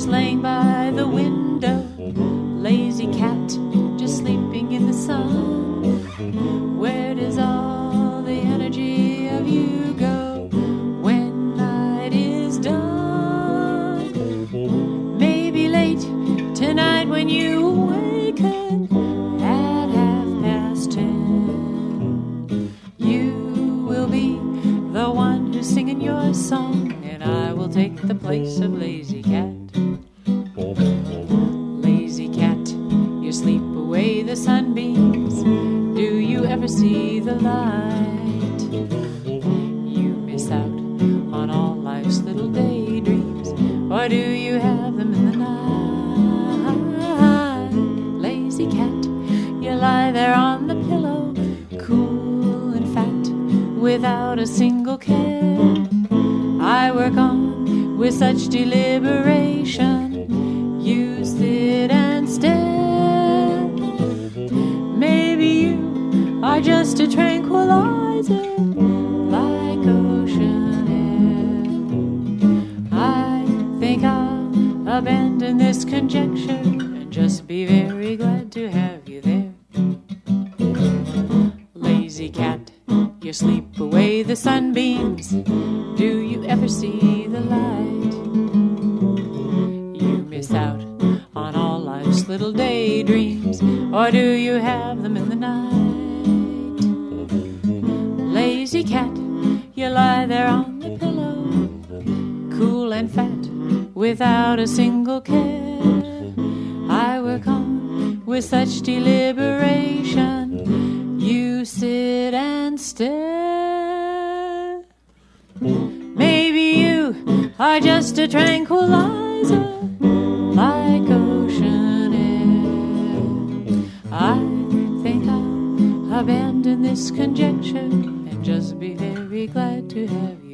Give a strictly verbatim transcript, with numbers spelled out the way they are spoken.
laying by the window, lazy cat, just sleeping in the sun. Where does all the energy of you go when night is done? Maybe late tonight when you awaken at half past ten, you will be the one who's singing your song, and I will take the place of lazy cat. Lazy cat, you sleep away the sunbeams. Do you ever see the light? You miss out on all life's little daydreams, or do you have them in the night? Lazy cat, you lie there on the pillow, cool and fat, without a single care. I work on with such deliberation, you sit and stare. Maybe you are just a tranquilizer, like ocean air. I think I'll abandon this conjecture and just be very glad to have you there. Lazy cat, you sleep away the sunbeams. Do you ever see the light? You miss out on all life's little daydreams, or do you have them in the night? Lazy cat, you lie there on the pillow, cool and fat, without a single care. I work on with such deliberation, you sit and stare. Maybe you are just a tranquilizer, like ocean air. I think I'll abandon this conjecture and just be very glad to have you.